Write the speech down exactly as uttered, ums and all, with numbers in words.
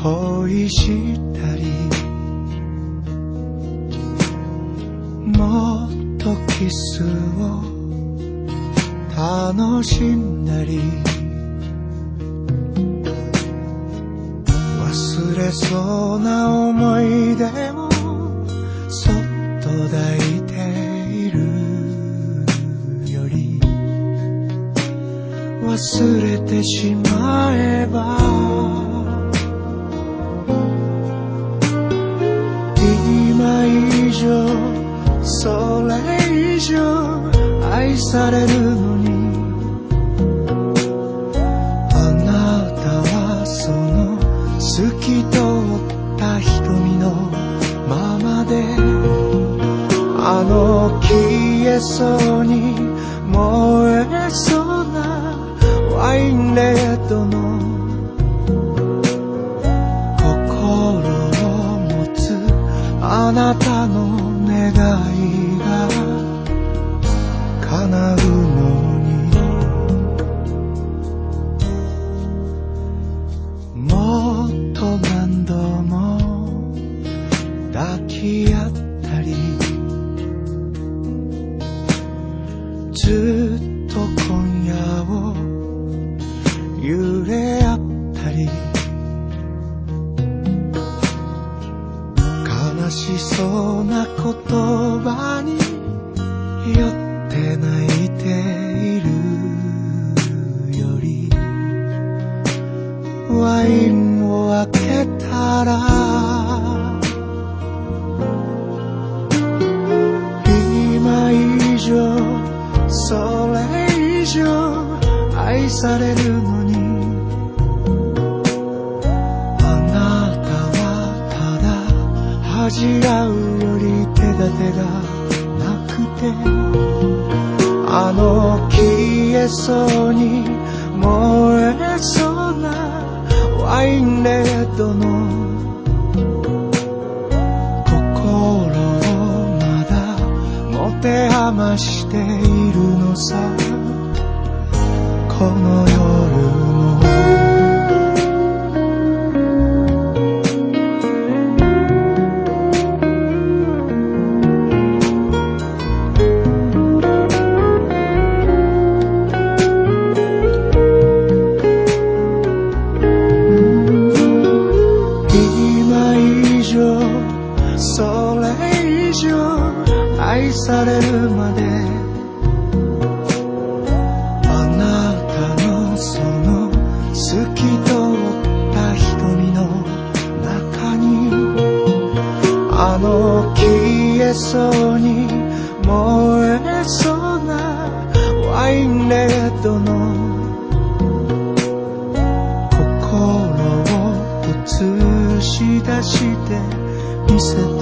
恋したりもっとキスを楽しんだり忘れそうな思い出をそっと抱いているより忘れてしまえば今以上それ以上愛されるのにあなたはその透き通った瞳のままであの消えそうに燃えそうなワインレッドの心を持つあなたの願いが叶うのにもっと何度も抱き合ったりずっと今夜を揺れ合ったり悲しそうな言葉に酔って泣いているよりワインを開けたら今以上それ以上愛されるのにあなたはただ恥じらうより手立てがなくてあの消えそうに燃えそうなワインレッドの心をまだ持て余しているのさこの夜のそれ以上愛されるまであなたのその透き通った瞳の中にあの消えそうに燃えそうなワインレッドの心を映し出して見せ